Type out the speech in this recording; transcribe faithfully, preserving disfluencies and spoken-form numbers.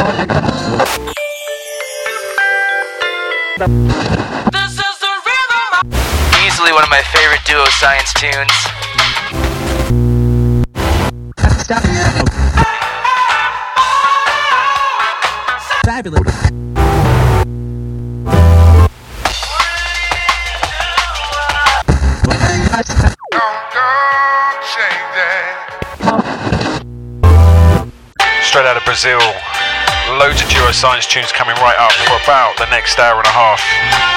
This is the rhythm. Easily one of my favorite Duo Science tunes. Fabulous. Straight out of Brazil, loads of Duo Science tunes coming right up for about the next hour and a half.